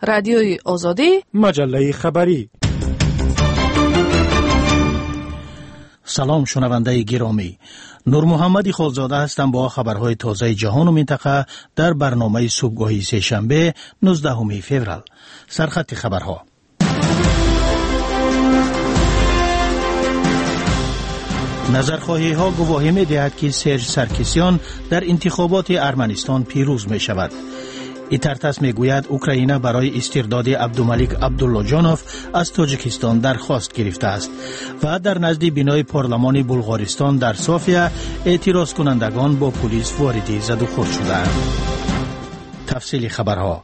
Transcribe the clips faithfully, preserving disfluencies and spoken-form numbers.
رادیوی آزادی، مجله خبری. سلام شنونده گرامی، نور محمدی خالزاده هستم با خبرهای تازه جهان و منطقه در برنامه صبحگاهی سه‌شنبه نوزدهم فوریه. سرخط خبرها: نظرخواهی ها گواهی می دهد که سرژ سرکسیان در انتخابات ارمنستان پیروز می شود. ایترتس می گوید اوکراین برای استرداد عبدالملک عبدالله جانوف از تاجیکستان درخواست گرفته است و در نزد بینای پارلمان بلغارستان در صوفیا اعتراض کنندگان با پلیس وارد زد و خورد شدند. تفصیل خبرها: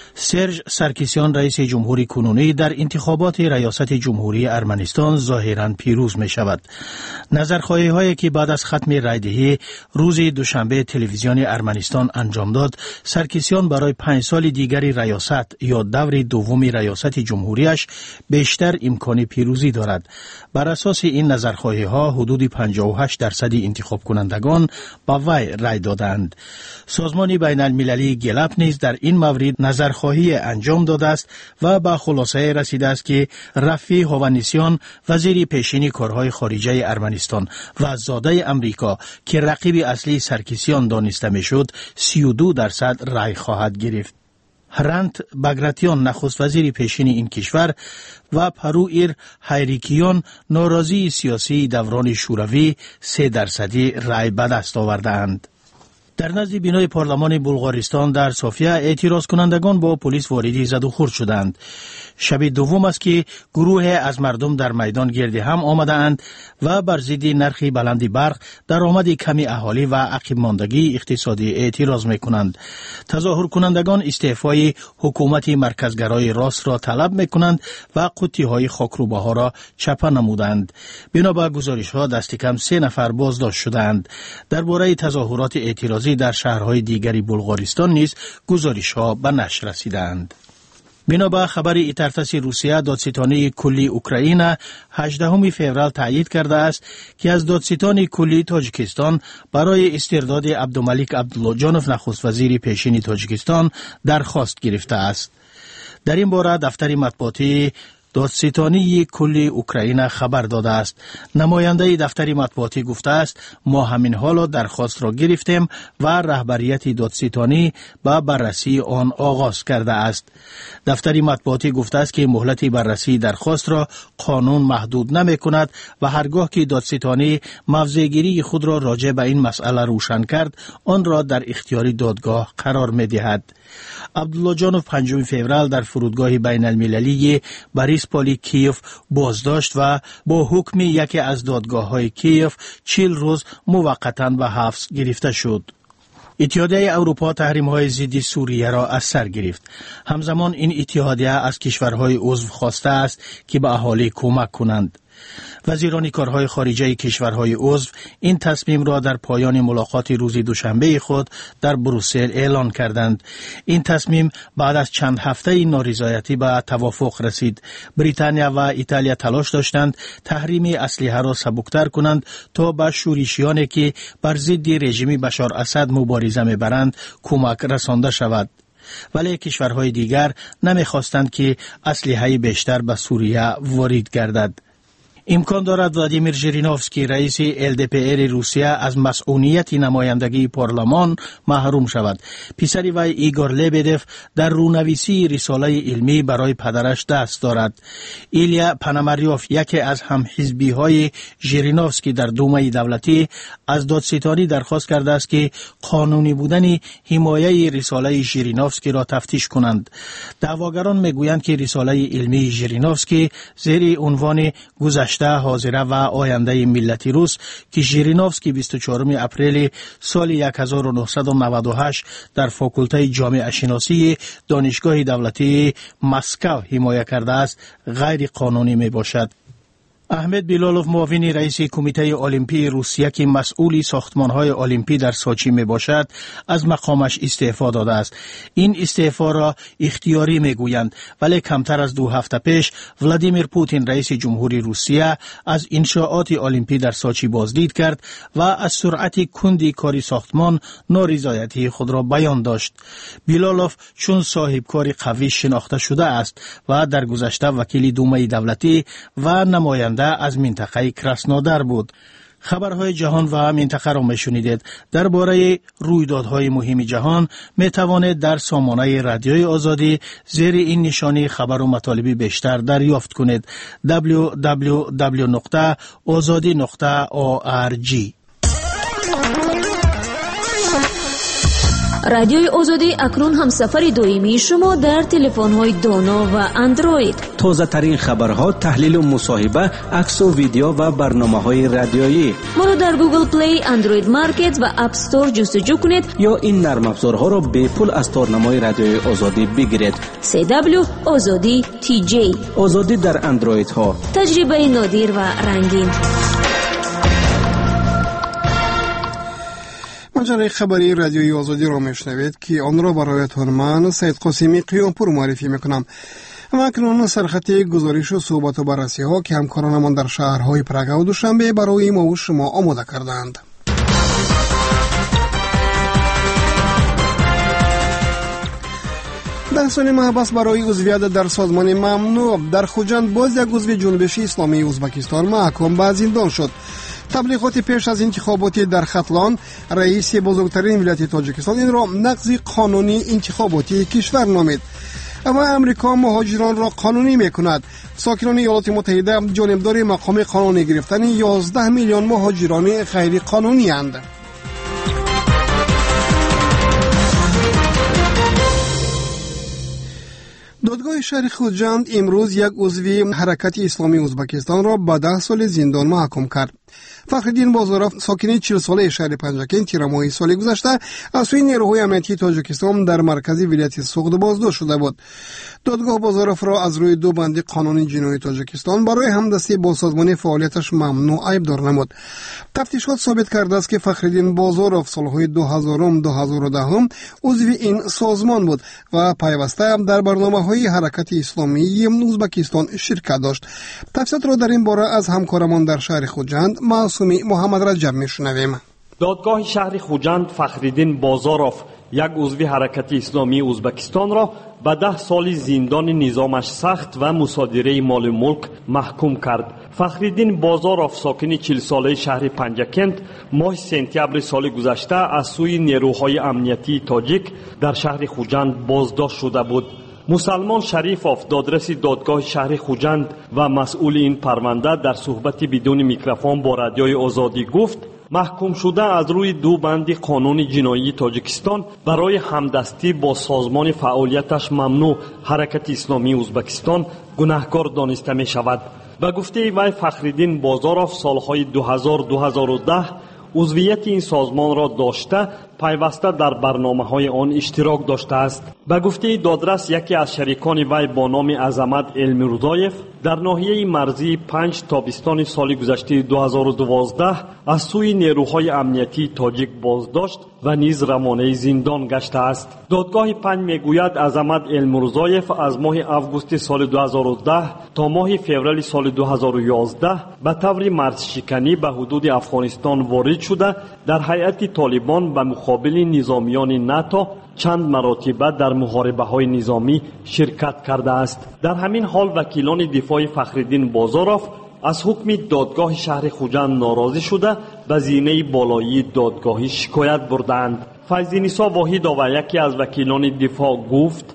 سرژ سرکسیان رئیس جمهوری کنونی در انتخابات ریاست جمهوری ارمنستان ظاهراً پیروز می شود. نظرخواهی هایی که بعد از ختم رایدهی روز دوشنبه تلویزیون ارمنستان انجام داد، سرکسیان برای پنج سال دیگری ریاست یا دور دوم ریاست جمهوریش بیشتر امکان پیروزی دارد. بر اساس این نظرخواهی ها حدود پنجاه و هشت درصد انتخاب کنندگان با وی رای دادند. سازمان بین المللی گلپ نیز در این مورد نظرخواهی انجام داده است و به خلاصه رسیده است که رفیع هوانیسیان وزیر پیشین کارهای خارجه ارمنستان و زاده امریکا که رقیب اصلی سرکسیان دانسته میشد سی و دو درصد رای خواهد گرفت. هرانت باگراتیان نخست وزیر پیشین این کشور و پروئیر هایریکیان ناراضی سیاسی دوران شوروی سه درصدی رای به دست آوردند. در نزد بینای پارلمان بلغارستان در صوفیا اعتراض کنندگان با پلیس وارد زد و خورد شدند. شب دوم است که گروه از مردم در میدان گرد هم آمدند و بر ضد نرخ بلند برق، درآمد کمی اهالی و عقب ماندگی اقتصادی اعتراض میکنند. تظاهر کنندگان استعفای حکومت مرکزگرای راست را طلب میکنند و قوطی های خاکروباها را چپه نمودند. بنا به گزارش ها دست کم سه نفر بازداشت شدند. درباره تظاهرات اعتراضی در شهرهای دیگری بلغارستان نیز گزارش ها به نشر رسیدند. بنا به خبر ایترتس روسیه، دادستانی کلی اوکراین هجدهم فوریه تایید کرده است که از دادستان کلی تاجیکستان برای استرداد عبدالملک عبدالله جانوف نخست وزیر پیشین تاجیکستان درخواست گرفته است. در این باره دفتر مطبوعاتی دادستانی کلی اوکراین خبر داده است. نماینده دفتر مطبوعاتی گفته است ما همین حالا درخواست را گرفتیم و رهبریت دادستانی با بررسی آن آغاز کرده است. دفتر مطبوعاتی گفته است که مهلت بررسی درخواست را قانون محدود نمی کند و هرگاه که دادستانی موضع‌گیری خود را راجع به این مسئله روشن کرد آن را در اختیار دادگاه قرار می دهد. عبدالله جانوف پنجم فوریه در فرودگاه بین المللی بریسپولی کیف بازداشت و با حکم یکی از دادگاه های کیف چهل روز موقتا به حبس گرفته شد. اتحادیه اروپا تحریم های ضد سوریه را از سر گرفت. همزمان این اتحادیه از کشورهای عضو خواسته است که به اهالی کمک کنند. وزیران کارهای خارجه کشورهای عضو این تصمیم را در پایان ملاقات روز دوشنبه خود در بروسل اعلان کردند. این تصمیم بعد از چند هفته نارضایتی به توافق رسید. بریتانیا و ایتالیا تلاش داشتند تحریم اسلحه را سبکتر کنند تا به شورشیانی که بر ضد رژیم بشار اسد مبارزه می‌برند کمک رسانده شود. ولی کشورهای دیگر نمی‌خواستند که اسلحه بیشتر به سوریه وارد گردد. امکان دارد ولادیمیر ژیرینوفسکی رئیس ال دی پی ار روسیه از مسئولیت نمایندگی پارلمان محروم شود. پسر وی ایگور لبدف در رونویسی رساله علمی برای پدرش دست دارد. ایلیا پاناماریوف یکی از همحزبی های ژیرینوفسکی در دومه دولتی از دادستانی درخواست کرده است که قانونی بودن حمایه رساله ژیرینوفسکی را تفتیش کنند. دعواگران میگویند که رساله علمی ژیرینوفسکی زیر عنوان گذشته حاضره و آینده ملت روس که ژیرینوفسکی بیست و چهارم اپریل سال هزار و نهصد و نود و هشت در فاکولته جامعه شناسی دانشگاه دولتی مسکو حمایت کرده است غیر قانونی می باشد. احمد بیلالوف معاون رئیس کمیته المپی روسیه که مسئول ساختمان‌های المپی در سوچی میباشد از مقامش استعفا داده است. این استعفا را اختیاری میگویند، ولی کمتر از دو هفته پیش ولادیمیر پوتین رئیس جمهوری روسیه از انشاءات المپی در سوچی بازدید کرد و از سرعت کندی کار ساختمان نارضایتی خود را بیان داشت. بیلالوف چون صاحب کار قوی شناخته شده است و در گذشته وکیل دومه دولتی و نماینده از منطقه کراسنودار بود. خبرهای جهان و منطقه را میشنیدید. درباره رویدادهای مهم جهان می توانید در سامانه رادیوی آزادی زیر این نشانی خبر و مطالب بیشتر دریافت کنید. دبلیو دبلیو دبلیو نقطه آزادی نقطه او آر جی. رادیوی آزادی اکنون هم سفر دائمی شما در تلفن‌های دانا و اندروید. تازه ترین خبرها، تحلیل و مصاحبه، عکس و ویدیو و برنامه‌های رادیویی. ما را در گوگل پلی، اندروید مارکت و اپ استور جستجو کنید یا این نرم افزارها را به پول از تارنمای رادیوی آزادی بگیرید. سی دبلیو آزادی تی جی. آزادی در اندروید ها. تجربه نادر و رنگین. مجله خبری رادیوی آزادی را میشنوید که آن را برایتان من سید قاسمی قیامپور معرفی میکنم. اما اکنون سرخط گزارش و صحبت و بررسی ها که همکارانمان در شهرهای پراگ و دوشنبه برای ما و شما آماده کردند. ده سال محبس برای عضویت در سازمان ممنوع. در خوجند باز یک عضو جنبش اسلامی ازبکستان محکوم به زندان شد. تبلیغات پیش از انتخابات در ختلان، رئیس بزرگترین ولایت تاجیکستان این را نقض قانونی انتخاباتی کشور نامید. اما امریکا مهاجران را قانونی میکند. ساکنان ایالات متحده جانبدار مقام قانونی گرفتن یازده میلیون مهاجران غیر قانونی اند. دادگاه شهر خوجند امروز یک عضو حرکت اسلامی ازبکستان را به ده سال زندان محکوم کرد. فخرالدین بازاروف ساکن چهل ساله شهر پنجکن تیر ماه سال گذشته از سوی نیروهای امنیتی تاجیکستان در مرکز ولایت سوخت بازداشت شده بود. دادگاه بازاروف را از روی دو بند قانون جنایی تاجیکستان برای همدستی با سازمان فعالیتش ممنوع ایبدار نمود. تفتیشات ثابت کرده است که فخرالدین بازاروف سالهای دو هزار و دو هزار و ده عضو این سازمان بود و پیوسته در برنامه‌های حرکت اسلامی ازبکستان شرکت داشت. تفصیلات را در این باره از همکارمان در شهر خوجند معصومی محمد رجب میشنویم. دادگاه شهر خوجند فخرالدین بازاروف یک عضو حرکت اسلامی ازبکستان را به ده سال زندان نظامش سخت و مصادره مال ملک محکوم کرد. فخرالدین بازاروف ساکن چهل ساله شهر پنجکند ماه سپتامبر سال گذشته از سوی نیروهای امنیتی تاجیک در شهر خوجند بازداشت شده بود. مسلمان شریفوف دادرس دادگاه شهر خوجند و مسئول این پرونده در صحبتی بدون میکروفون با رادیوی آزادی گفت محکوم شده از روی دو بند قانون جنایی تاجیکستان برای همدستی با سازمان فعالیتش ممنوع حرکت اسلامی ازبکستان گناهکار دانسته می شود. به گفته وی فخرالدین بازاروف سالهای دو هزار تا دو هزار و ده عضویت این سازمان را داشته پیوسته در برنامه‌های آن اشتراک داشته است. به گفته دادرس یکی از شریکان وی با نام عظمت المیرزایف در ناحیه مرزی پنج تابستان سال گذشته دو هزار و دوازده از سوی نیروهای امنیتی تاجیک بازداشت و نیز روانه زندان گشته است. دادگاه پنج میگوید عظمت المیرزایف از ماه آگوست سال دو هزار و ده تا ماه فوریه سال دو هزار و یازده به طور مرزشکنی به حدود افغانستان وارد شده در هیئت طالبان به مقابل نظامیان ناتو چند مراتبه در محاربه‌های نظامی شرکت کرده است. در همین حال وکیلان دفاع فخرالدین بازاروف از حکم دادگاه شهر خوجند ناراضی شده به زینه بالایی دادگاهی شکایت بردند. فیض‌نسا واحد و یکی از وکیلان دفاع گفت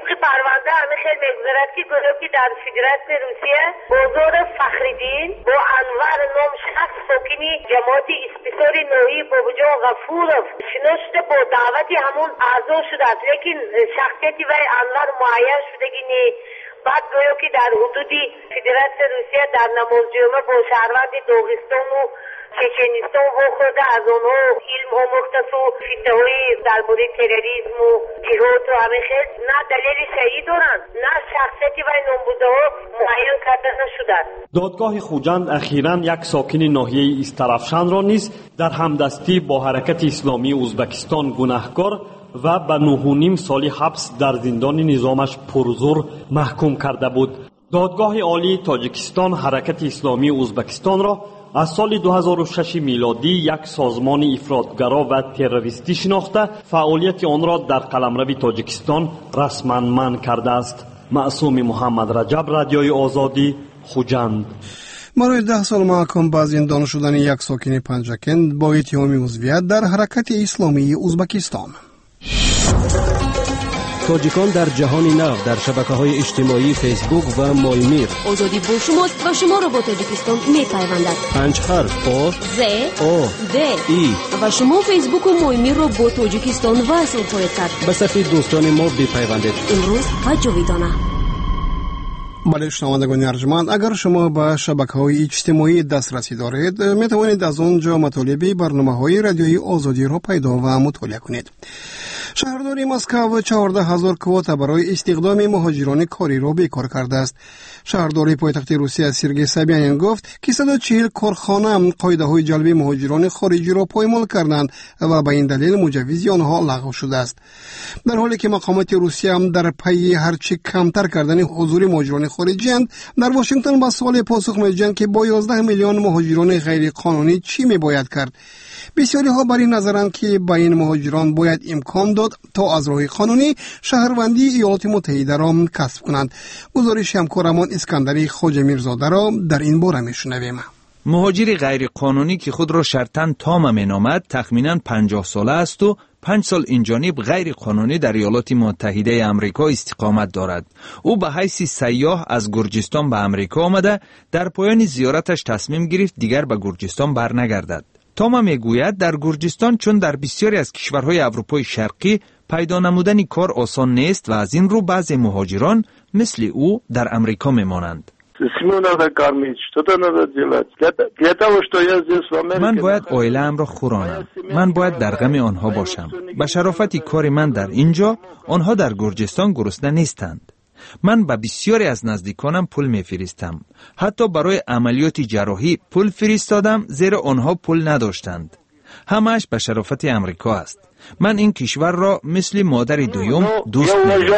که گروهی در فدراسیون روسیه بازاروف فخرالدین با انور نام شخص ساکنی جماعت اسپیسار نوعی بابجان غفورов شناخته با دعوتی همون اعضا شده است، لیکن شخصیتی وی انور معین شدگی نی. بعد گویا که در حدودی فدراسیون روسیه در نماز جمعه با شهروند داغستان و چچنیستان واخورده از اونها علم آموخته و فیته های درباره تروریسم و جهاد و همه خیلی نه دلیل صحیح دارن نه شخصیتی و نمبوده ها معین کرده نشده. دادگاه خوجند اخیراً یک ساکن ناحیه ایسترفشن را نیز در همدستی با حرکت اسلامی ازبکستان گناهکار و به نه و نیم سال حبس در زندان نظامش پرزور محکوم کرده بود. دادگاه عالی تاجیکستان حرکت اسلامی ازبکستان را از سال دو هزار و شش میلادی یک سازمان افراطگرا و تروریستی شناخته فعالیت آن را در قلمرو تاجیکستان رسما منع کرده است. معصوم محمد رجب، رادیوی آزادی، خوجند. برای ده سال محکوم به زندان شدن یک ساکن پنجکند با اتهام عضویت در حرکت اسلامی ازبکستان. تاجیکان در جهان نو در شبکه‌های اجتماعی فیسبوک و مایمیر. آزادی با شماست و شما را با تاجیکستان می‌پیوندد. پنج حرف آ ز آ د ای و شما فیسبوک و مایمیر را با تاجیکستان وصل خواهید کرد. به صفحه دوستان ما بپیوندید. امروز و جاویدانه. بله شنوندگان ارجمند، اگر شما به شبکه‌های اجتماعی دسترسی دارید می توانید از آنجا مطالب برنامه‌های رادیوی آزادی را پیدا و مطالعه کنید. شهرداری مسکو چهارده هزار کوتا برای استخدام مهاجران کاری را بیکار کرده است. شهرداری پایتخت روسیه سرگئی سابیانین گفت که صد و چهل کارخانه قاعده‌های جلب مهاجران خارجی را پایمال کردند و به این دلیل مجوز آنها لغو شده است. در حالی که مقامات روسیه هم در پی هرچی کمتر کردن حضور مهاجران خارجی اند، در واشنگتن به سوال پاسخ می‌دهند که با یازده میلیون مهاجران غیر قانونی چی می‌باید کرد. بسیاری ها بر این نظرند که با این مهاجران باید امکان داد تا از راه قانونی شهروندی ایالات متحده را کسب کنند. گزارش همکارمان اسکندری خواجه میرزاده را در این باره میشنویم. مهاجر غیر قانونی که خود را شرطاً تام مینامد تخمیناً پنجاه ساله است و پنج سال اینجانب غیر قانونی در ایالات متحده آمریکا استقامت دارد. او به حیث سیاح از گرجستان به آمریکا آمده، در پایان زیارتش تصمیم گرفت دیگر به گرجستان برنگردد. تاما میگوید در گرجستان چون در بسیاری از کشورهای اروپای شرقی پیدا نمودن کار آسان نیست و از این رو بعضی مهاجران مثل او در امریکا میمانند. من باید عائله‌ام را خورانم. من باید در غم آنها باشم. به شرافت کار من در اینجا، آنها در گرجستان گرسنه نیستند. من به بسیاری از نزدیکانم پول میفرستم. حتی برای عملیات جراحی پول فرستادم زیرا آنها پول نداشتند. همش به شرافت امریکا است. من این کشور را مثل مادر دوم دوست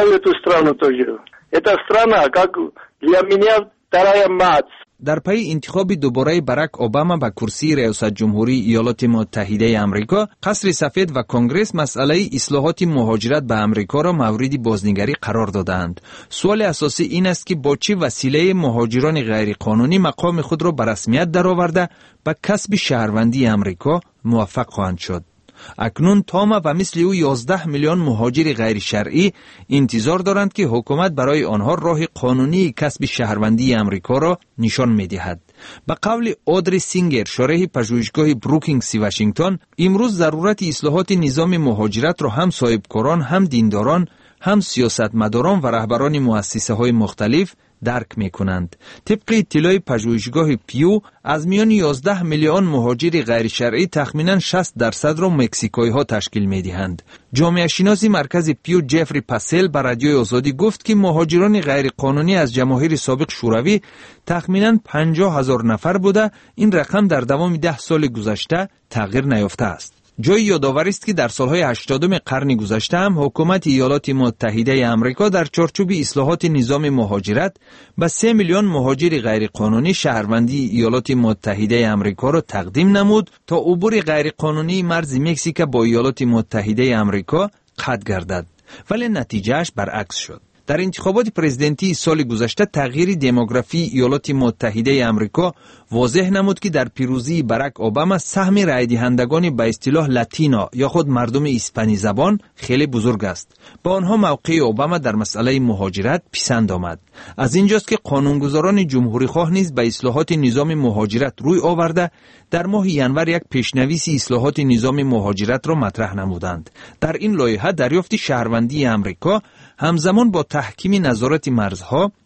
می‌دارم. در پی انتخاب دوباره باراک اوباما به کرسی ریاست جمهوری ایالات متحده آمریکا، قصر سفید و کنگره مسئله اصلاحات مهاجرت به آمریکا را مورد بازنگری قرار دادند. سوال اساسی این است که با چه وسیله مهاجران غیر قانونی مقام خود را به رسمیت درآورده به کسب شهروندی آمریکا موفق خواهند شد. اکنون تاما و مثل او یازده میلیون مهاجر غیر شرعی انتظار دارند که حکومت برای آنها راه قانونی کسب شهروندی آمریکا را نشان می‌دهد. به قول اودری سینگر، شارح پژوهشگاه بروکینگز واشنگتن، امروز ضرورت اصلاحات نظام مهاجرت را هم صاحبکاران، هم دینداران، هم سیاستمداران و رهبران مؤسسه‌های مختلف درک می‌کنند. طبق اطلاع پژوهشگاه پیو، از میان یازده میلیون مهاجر غیر شرعی تخمیناً شصت درصد را مکزیکایی‌ها تشکیل می‌دهند. جامعه شناس مرکز پیو جفری پاسل به رادیوی آزادی گفت که مهاجران غیر قانونی از جماهیر سابق شوروی تخمیناً پنجاه هزار نفر بوده. این رقم در دوام ده سال گذشته تغییر نیافته است. جای یادآور است که در سالهای هشتادم قرن گذشته هم حکومت ایالات متحده آمریکا در چارچوب اصلاحات نظام مهاجرت به سه میلیون مهاجر غیر قانونی شهروندی ایالات متحده آمریکا را تقدیم نمود تا عبور غیر قانونی مرز مکزیک با ایالات متحده آمریکا قطع گردد، ولی نتیجهش برعکس شد. در انتخابات پرزیدنتی سال گذشته تغییر دموگرافی ایالات متحده آمریکا واضح نمود که در پیروزی باراک اوباما سهم رای دهندگان به اصطلاح لاتینا یا خود مردم اسپانی زبان خیلی بزرگ است. با آنها موقع اوباما در مسئله مهاجرت پسند آمد. از اینجاست که قانونگذاران جمهوری خواه نیز به اصلاحات نظام مهاجرت روی آورده در ماه ینور یک پیشنویس اصلاحات نظام مهاجرت را مطرح نمودند. در این لایحه دریافت شهروندی آمریکا همزمان با تحکیم نظارت مرزها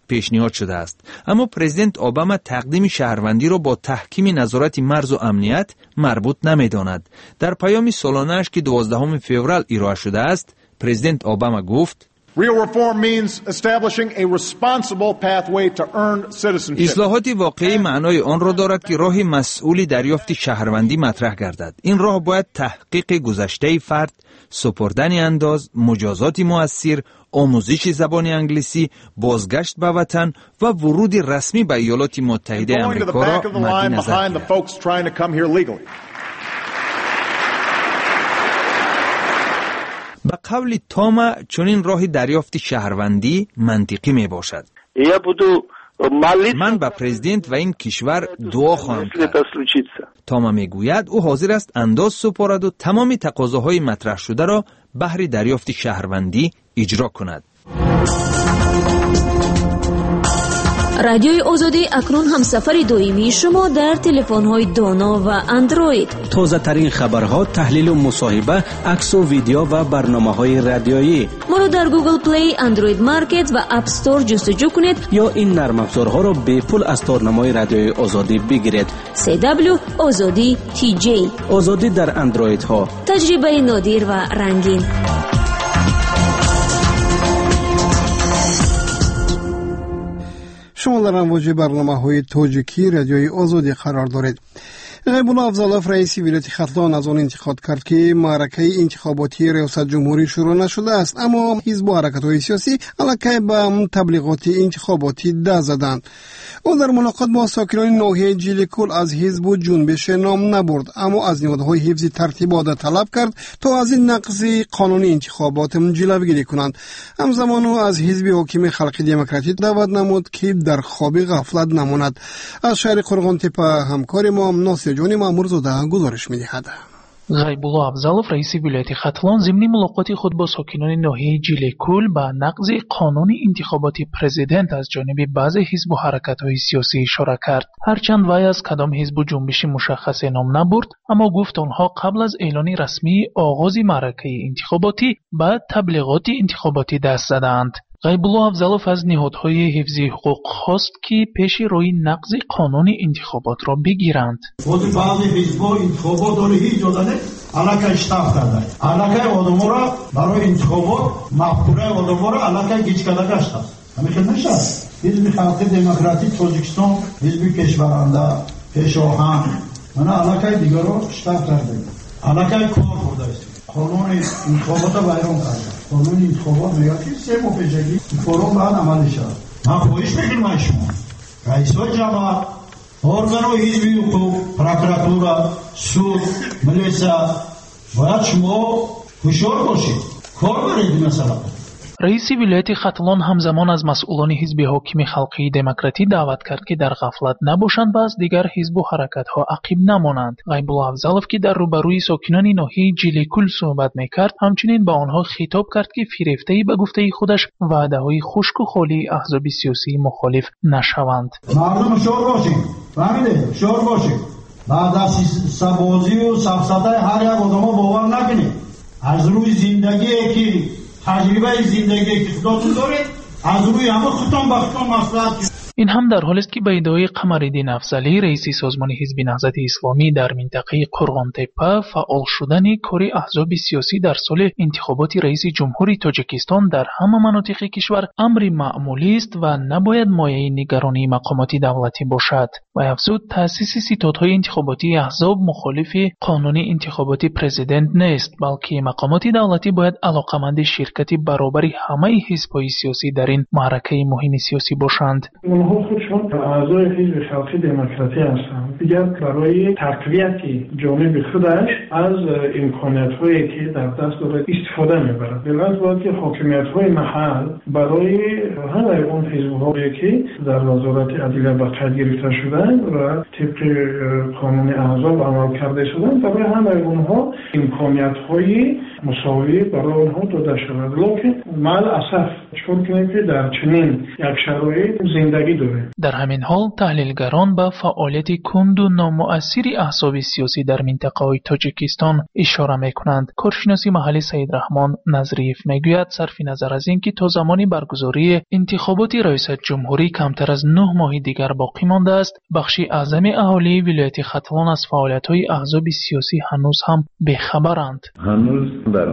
پیشنهاد شده است. اما پرزیدنت اوباما تقدیم شهروندی را با تحکیم نظارت مرز و امنیت مربوط نمی‌داند. در پیام سالانه‌اش که دوازدهم فوریه ارائه شده است، پرزیدنت اوباما گفت: Real reform means establishing a responsible pathway to earn citizenship. اصلاحات واقعی معنای آن را دارد که راه مسئولی دریافت شهروندی مطرح گردد. این راه باید تحقیق گذشته فرد، سپردن انداز، مجازات مؤثر، آموزش زبان انگلیسی، بازگشت به وطن و ورود رسمی به ایالات متحده آمریکا را مد نظر گیرد. به قول تاما چنین راه دریافت شهروندی منطقی می باشد. من به پرزیدنت و این کشور دعا خواهم کرد. تاما می گوید او حاضر است انداز سپارد و تمام تقاضاهای مطرح شده را بهر دریافت شهروندی اجرا کند. رادیوی آزادی اکنون همسفر دائمی شما در تلفن‌های دانا و اندروید. تازه ترین خبرها، تحلیل و مصاحبه، عکس و ویدیو و برنامه‌های رادیویی. ما را در گوگل پلی، اندروید مارکت و اپ استور جستجو کنید یا این نرم افزارها را به پول از تارنمای رادیوی آزادی بگیرید. سی دبلیو آزادی تی جی. آزادی در اندروید ها. تجربه نادر و رنگین. شما در امواج برنامه‌های تاجیکی رادیوی آزادی قرار دارید. غیب‌الله افضلوف رئیس ولایت ختلان از آن انتقاد کرد که معرکه انتخاباتی ریاست جمهوری شروع نشده است، اما حزب و حرکت‌های سیاسی علاقه به تبلیغات انتخاباتی دست زدند. او در ملاقات با ساکنان ناحیه جیلیکول از حزب و جنبش نام نبرد، اما از نهادهای حفظ ترتیبات طلب کرد تا از این نقض قانون انتخابات جلوگیری کنند. همزمان او از حزب حاکم خلق دموکراتی دعوت نمود که در خواب غفلت نماند. از شهر قرغان تپه همکار ما ناصر جانی مامورزاده گزارش می‌دهد. غیب‌الله افضلوف رئیس ولایت ختلان ضمن ملاقات خود با ساکنان ناحیه جیلیکول به نقض قانون انتخاباتی پرزیدنت از جانب بعضی حزب و حرکت‌های سیاسی اشاره کرد. هرچند وی از کدام حزب و جنبش مشخص نام نبرد، اما گفت آنها قبل از اعلان رسمی آغاز معرکه انتخاباتی به تبلیغات انتخاباتی دست زدند. غیب‌الله افضلوف از نهادهای حفظ حقوق خواست که پیش روی نقض قانون انتخابات را بگیرند. خود بعضی حزب‌ها انتخابات را هیچ جا علاقه اشتاف کرده. علاقه آدم‌ها را برای انتخابات مفکوره آدم‌ها را علاقه گیج کرده گشته. همین نشه. حزب خلق دموکراتی تاجیکستان، حزب کشورنده، پیشاهنگ، من علاقه دیگر را اشتاف کرده. علاقه کار بوده است. قانون انتخابات را بیان کرده. قانون انتخابات میگه که سه ماه پیشگی فورم بعد عمل شد. من خواهش میکنم از شما رئیس‌های جماعت، ارگان‌های حزبی حقوق، پروکراتورا، سود، ملیسا باید شما هوشیار باشید، کار برید مثلا. رئیس ولایت ختلان همزمان از مسئولان حزب حاکم خلقی دموکراتی دعوت کرد که در غفلت نباشند و از دیگر حزب و حرکت‌ها عقب نمانند. غیب‌الله افضلوف که در روبروی ساکنان ناحیه جیلیکول صحبت می‌کرد، همچنین به آنها خطاب کرد که فریفته‌ای به گفته خودش وعده‌های خشک و خالی احزاب سیاسی مخالف نشوند. مردم شور باشید، فهمیدید؟ شور باشید. بعد از سبازی و سفسطه هر یک آدم باور نکنید. از روی زندگی که تجربه زندگی که خودتون دارید، از روی همه خودتون با خودتون مصلحت. این هم در حالی است که به ادعای قمرالدین افضلی رئیس سازمان حزب نهضت اسلامی در منطقه قرغان تپه فعال شدن کار احزاب سیاسی در سال انتخابات رئیس جمهوری تاجیکستان در همه مناطق کشور امر معمولی است و نباید مایه نگرانی مقامات دولتی باشد. و افزود تأسیس ستادهای انتخاباتی احزاب مخالف قانون انتخاباتی پرزیدنت نیست، بلکه مقامات دولتی باید علاقمند شرکت برابر همه حزب‌های سیاسی در این معرکه مهم سیاسی باشند. اونها خودشون اعضای حزب خلقی دموکراتی هستند. دیگر برای تقویت جانب خودش از امکانات‌هایی که در دست دارد استفاده می‌برد. بلکه باید که حاکمیت‌های محل برای همه اون حزب‌هایی که در وزارت عدلیه به قید گرفته شدن و طبق قانون احزاب عمل کرده شدن، برای همه اونها امکانات‌های مساوی برای آنها داده شود. لکن مع الاسف چون که در چنین یک شرایط زندگی داریم. در همین حال تحلیلگران به فعالیت کند و نامؤثر احزاب سیاسی در منطقه های تاجیکستان اشاره میکنند. کارشناسی محلی سید رحمان نظریف میگوید صرف نظر از اینکه تا زمان برگزاری انتخابات ریاست جمهوری کمتر از نه ماه دیگر باقی مانده است، بخشی اعظم اهالی ولایت ختلان از فعالیت‌های احزاب سیاسی هنوز هم بی‌خبرند. هنوز در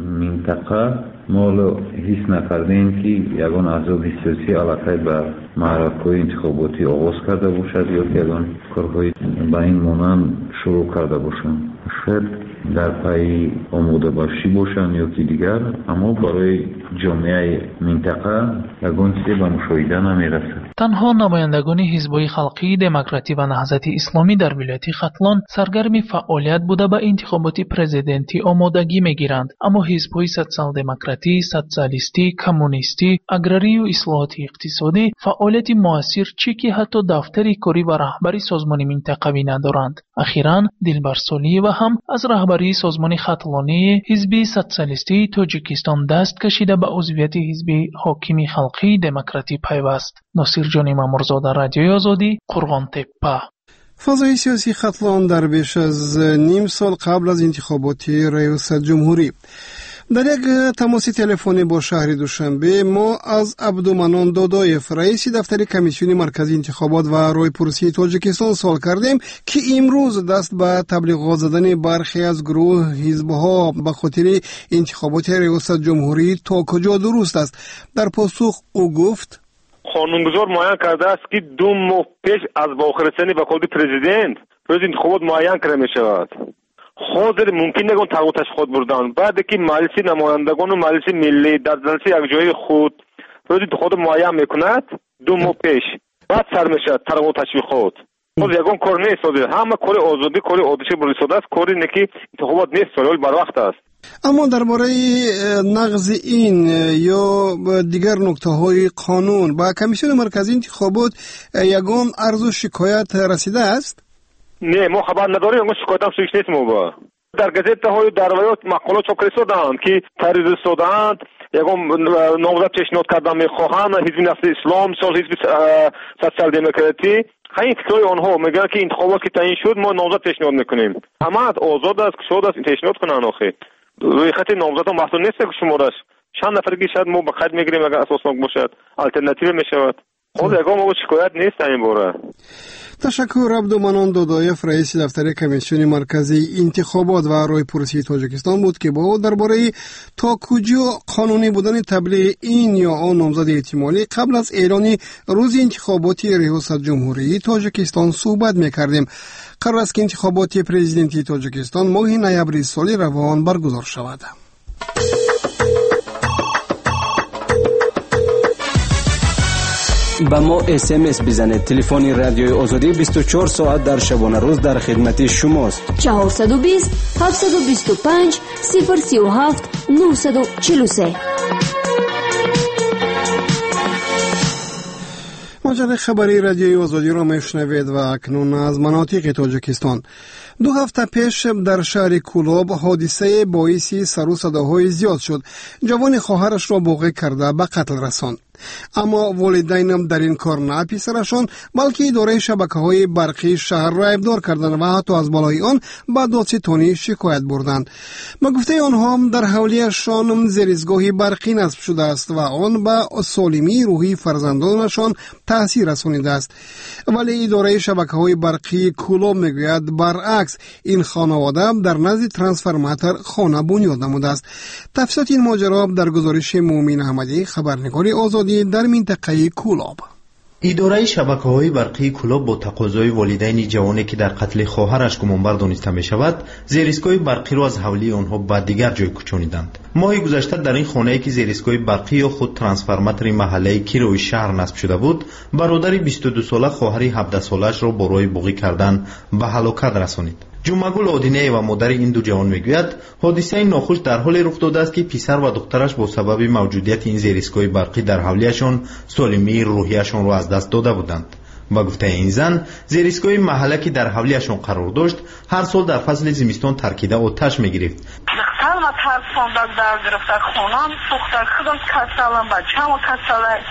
منطقه مال هیچ نکردیم که یگان احزاب سیاسی علاقه بر معرکه‌های انتخاباتی آغاز کرده باشد یا که یگان کارهای به این مانند شروع کرده باشند. شاید در پای آماده باشی باشند یا که دیگر، اما برای جامعه منطقه یگان چیزی به مشاهده نمی‌رسد. تنها نمایندگان حزب‌های خلقی، دموکراتی و نهضت اسلامی در ولایت ختلان سرگرم فعالیت بوده به انتخابات پرزیدنتی آمادگی می‌گیرند، اما حزب‌های سوسیال دموکراتی، سوسیالیستی، کمونیستی، اگراری و اصلاحات اقتصادی فعالیت موثر چی که حتی دفتری کاری و رهبری سازمان منطقوی ندارند. اخیراً دلبر سالی و هم از رهبری سازمان ختلانی حزب سوسیالیستی تاجیکستان دست کشیده به عضویت حزب حاکم خلقی دموکراتی پیوست. ناصر جان مامورزاده، رادیوی آزادی، قرغان تپه. فضای سیاسی ختلان در بیش از نیم سال قبل از انتخابات ریاست جمهوری. در یک تماس تلفنی با شهر دوشنبه ما از عبدالمنان دادایف رئیس دفتر کمیسیون مرکزی انتخابات و رایپرسی تاجیکستان سوال کردیم که امروز دست به تبلیغات زدن برخی از گروه حزب‌ها به خاطر انتخابات ریاست جمهوری تا کجا درست است. در پاسخ او گفت: قانونگذار معین کرده است که دو ماه پیش از واخر رسانی به کلید پرزیدنت روز انتخابات معین کرده می شود. حاضر ممکن نگون تغییر تشخیص بردن بعد که مجلس نمایندگان و مجلس ملی در جلسه یک جای خود روز انتخابات معین میکند دو ماه پیش بعد سر میشه تغییر تشویقات. باز یگان کار نیست، همه کار آزادی کار عادی برساده است، کاری نه که انتخابات نیست، ولی بر وقت است. اما درباره نقض این یا دیگر نکته‌های قانون با کمیسیون مرکزی انتخابات یگان عرض و شکایت رسیده است؟ نه، ما خبر نداریم، ما شکایت هم سویش نیست. ما با در گزیته‌های در روایات مقالات چاپ کردند که تحریر شدند یگان نامزد پیشنهاد کردن می‌خواهند حزب نسل اسلام سال حزب سوسیال دموکراتی. خیلی فکرای آنها میگن که انتخابات که تعیین شد ما نامزد پیشنهاد میکنیم. همه آزاد است که شد است پیشنهاد کنن. آخه روی خط نامزد هم محصول نیست که شمارش چند نفر که شاید ما به خط میگیریم اگر اساسناک باشد الटरनेटिव میشود. خود یگان ما شکایت نیست این باره. تشکر. عبدالمنان دادایف رئیس دفتر کمیسیون مرکزی انتخابات و رایپرسی تاجیکستان بود که با او درباره تا کجا قانونی بودن تبلیغ این یا آن نامزد احتمالی قبل از اعلان روز انتخابات ریاست جمهوری تاجیکستان صحبت می‌کردیم. قرار است که انتخابات پرزیدنتی تاجیکستان ماه نوامبر سال روان برگزار شود. با ما اس ام اس بزنید. تلفن رادیوی آزادی بیست و چهار ساعت در شبانه روز در خدمت شماست. چهارصد و بیست هفتصد و بیست و پنج صفر سی و هفت نهصد و چهل و سه. مجله خبری رادیوی آزادی را میشنوید و اکنون از مناطق تاجیکستان. دو هفته پیش در شهر کولاب حادثه باعث سر و صداهای زیاد شد. جوان خواهرش را بوقه کرده به قتل رساند. اما والدینم در این کار نه پسرشان بلکه اداره شبکه‌های برقی شهر را ابدار کردند و حتی از بالای آن به دادستانی شکایت بردند. به گفته آنها در حولیشان زیرسگاهی برقی نصب شده است و آن به سالمی روحی فرزندانشان تاثیر رسانیده است. ولی اداره شبکه‌های برقی کولاب میگوید برعکس این خانواده در نزد ترانسفورماتور خانه بنیاد نموده است. تفصیلات این ماجرا در گزارش مومن احمدی خبرنگار آزادی در منطقه کولاب. اداره شبکه‌های برقی کولاب با تقاضای والدین جوانی که در قتل خواهرش گمانبر دانسته می شود زیرسگاه برقی را از حولی آنها به دیگر جای کوچانیدند. ماه گذشته در این خانه‌ای که زیرسگاه برقی یا خود ترانسفورماتور محله کیروی شهر نصب شده بود، برادر بیست و دو ساله خواهر هفده سالش را با راه بوقی کردن به هلاکت رسانید. جمعگل آدینه و مادر این دو جوان میگوید حادثه ناخوش در حال رخ داده است که پسر و دخترش با سبب موجودیت این زیرسگاه برقی در حولیشان سالمی روحیشان را از دست داده بودند. با گفته این زن زیرسگاه محله که در حولیشان قرار داشت هر سال در فصل زمستان ترکیده آتش میگرفت. سال ما ما ترساندن در گرفتن خونم سوختن خودم کسلم بچه‌مو کسلم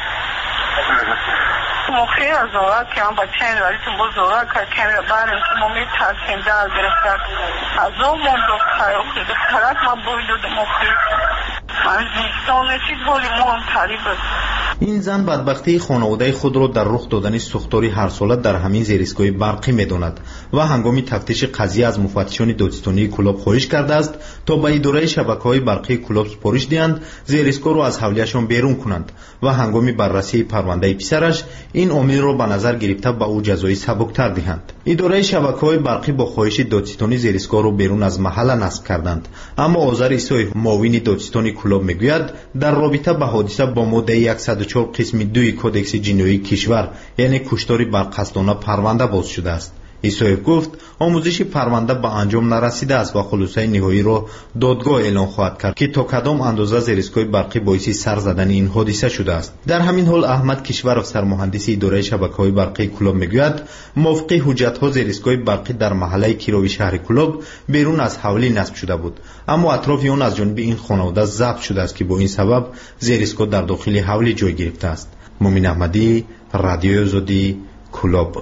مخیر از اون که من بچه این ولی تو بزرگ که کمی بریم که ما می ترسیم در گرفتن از اون موندو خیلی خیلی خرک ما بایدود مخیر من زیستان نشید ولی منطلی بود. این زن بدبختی خانواده خود را در رخ دادن سوختاری هر ساله در همین زیرایستگاه برقی می‌داند و هنگام تفتیش قضیه از مفتشان دادستانی کلاب خواهش کرده است تا به اداره شبکه‌های برقی کلاب سپارش دهند زیرایستگاه را از حولیه‌شان بیرون کنند و هنگام بررسی پرونده پسرش این عامل را به نظر گرفته به او جزای سبکتر دهند. اداره شبکه‌های برقی با خواهش دادستانی زیرایستگاه را بیرون از محل نصب کردند، اما آذر عیسی معاون دادستانی کلاب میگوید در رابطه با حادثه با ماده صد و چهار قسم دو کودکس جنایی کشور یعنی کشتاری برقصدانه پرونده باز شده است. ایسایف گفت آموزش پرونده به انجام نرسیده است و خلاصه نهایی را دادگاه اعلان خواهد کرد که تا کدام اندازه زیرایستگاه برقی باعث سر زدن این حادثه شده است. در همین حال احمد کشورov سرمهندس اداره شبکه‌های برقی کلاب میگوید موافق حجت‌ها زیرایستگاه برقی در محله کیروی شهر کلاب بیرون از حولی نصب شده بود، اما اطراف آن از جانب این خانواده ضبط شده است که با این سبب زیرایستگاه در داخل حولی جای گرفته است. مومن احمدی، رادیوی آزادی، کلاب.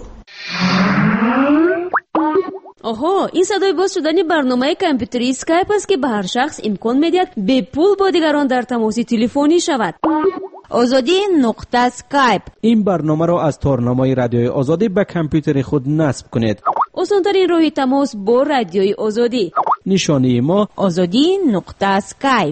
آها، این صدای باز شدن برنامه کامپیوتری اسکایپ است که به هر شخص امکان می‌دهد به پول با دیگران در تماس تلفنی شود. آزادی نقطه اسکایپ. این برنامه را از تارنامه رادیوی آزادی به کامپیوتر خود نصب کنید. آسان‌ترین راه تماس با رادیوی آزادی. نشانی ما آزادی نقطه اسکایپ.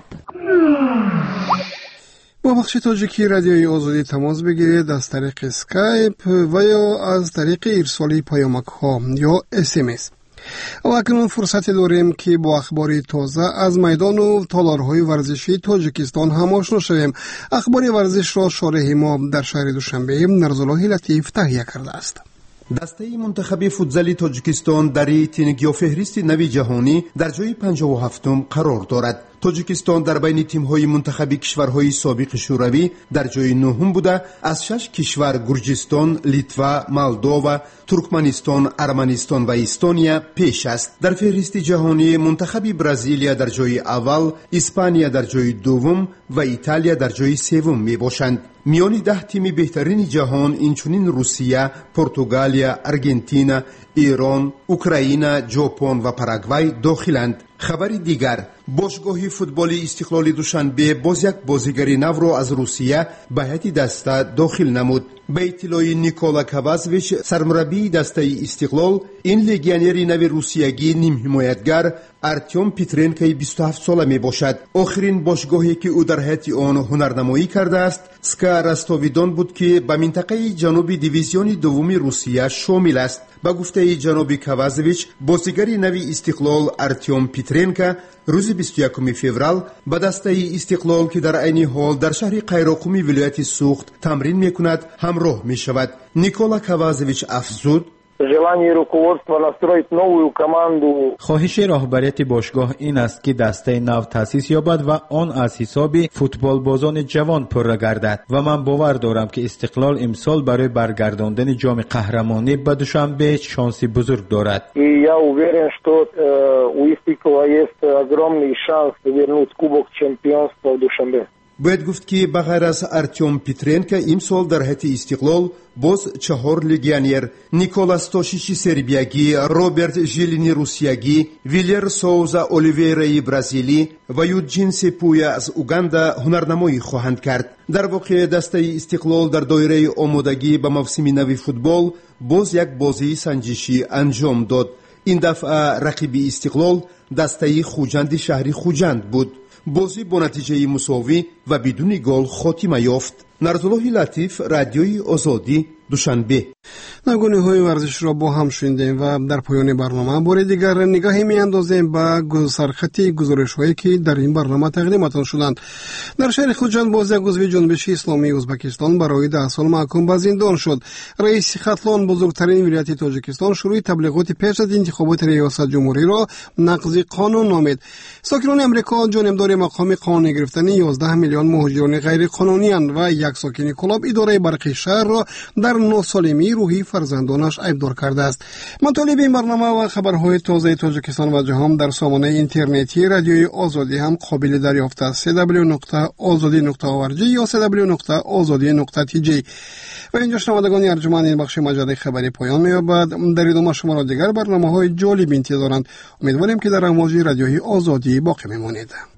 با بخش تاجیکی رادیوی آزادی تماس بگیرید از طریق اسکایپ و یا از طریق ارسال پیامک ها یا اس ام اس. و اکنون فرصت داریم که با اخبار تازه از میدان و تالارهای ورزشی تاجیکستان هم آشنا شویم. اخبار ورزش را شارح ما در شهر دوشنبه نرزالله لطیف تهیه کرده است. دسته منتخب فوتزال تاجیکستان در تنگی فهرست نوی جهانی در جای پنجاه و هفتم قرار دارد. تاجیکستان در بین تیم‌های منتخب کشورهای سابق شوروی در جای نهم بوده از شش کشور گرجستان، لیتوا، مولداوا، ترکمنستان، ارمنستان و استونیا پیش است. در فهرست جهانی منتخب برزیلیا در جای اول، اسپانیا در جای دوم و ایتالیا در جای سوم میباشند. میان ده تیم بهترین جهان اینچنین روسیه، پرتغالیا، آرژانتین، ایران، اوکراین، ژاپن و پاراگوای داخلند. خبر دیگر، باشگاه فوتبال استقلال دوشنبه باز یک بازیگر نو را از روسیه به هیئت دسته داخل نمود. به اطلاع نیکولا کوازویچ سرمربی دسته استقلال، این لگیونر نو روسیگی نیم حمایتگر ارتیوم پیترنکای بیست و هفت ساله می باشد. آخرین باشگاهی که او در هیئت آن هنرنمایی کرده است سکا رستاویدان بود که به منطقه جنوبی دیویزیون دوم روسیه شامل است. با گفته جناب کوازویچ، بازیگر نو استقلال ارتیوم پیترنکا روز بیست و یکم فوریه به دسته استقلال که در عین حال در شهر قیراقمی ولایت سوخت تمرین میکند همراه می شود. نیکولا کوازویچ افزود: خواهش راهبریت باشگاه این است که دسته نو تأسیس یابد و آن از حساب فوتبال بازان جوان پر گردد و من باور دارم که استقلال امسال برای برگرداندن جام قهرمانی به دوشنبه شانس بزرگ دارد. باید گفت که بغیر از ارتیوم پیترنکا امسال در هیئت استقلال باز چهار لگیونر نیکولا ستاشیچ سربیاگی، روبرت ژیلینی روسیگی، ویلر سوزا اولیویرای برزیلی و یوجین سپویا از اوگاندا هنرنمایی خواهند کرد. در واقع دسته استقلال در دایره آمادگی به موسم نو فوتبال باز یک بازی سنجشی انجام داد. این دفعه رقیب استقلال دسته خوجند شهری خوجند بود. بازی با نتیجه مساوی و بدون گل خاتمه یافت. نرزالله لطیف، رادیوی آزادی، دوشنبه. نگونه های ورزش را با هم شنیدیم و در پایان برنامه بار دیگر نگاهی می اندازیم به سرخط گزارش هایی که در این برنامه تقدیمتان شدند. در شهر خوجند باز یک عضو جنبش اسلامی ازبکستان برای ده سال محکوم به زندان شد. رئیس خطلان بزرگترین ولایت تاجیکستان شروع تبلیغات پیش از انتخابات ریاست جمهوری را نقض قانون نامید. ساکنان امریکا جانبدار مقام قانونی گرفتن یازده میلیون مهاجران غیر قانونی اند و یک ساکن کلاب اداره برقی شهر را در ناسالمی روحی فرزندانش ایبدار کرده است. مطالب این برنامه و خبرهای تازه تاجیکستان و جهان در سامانه اینترنتی رادیوی آزادی هم قابل دریافت است. سی دبلیو نقطه آزادی نقطه او ار جی یا سی دبلیو نقطه آزادی نقطه تی جی. و اینجا شنوندگان ارجمند این بخش مجله خبری پایان می‌یابد. در ادامه شما را دیگر برنامه‌های جالب انتظارند. امیدواریم که در امواج رادیوی آزادی باقی بمانید.